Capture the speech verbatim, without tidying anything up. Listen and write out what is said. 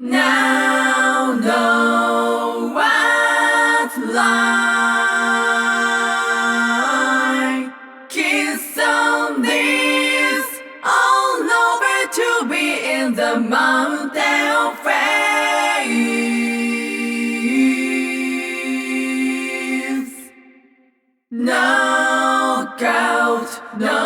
Now know what's like. Kiss on this, all over to be in the mountain of faith. Knockout, no.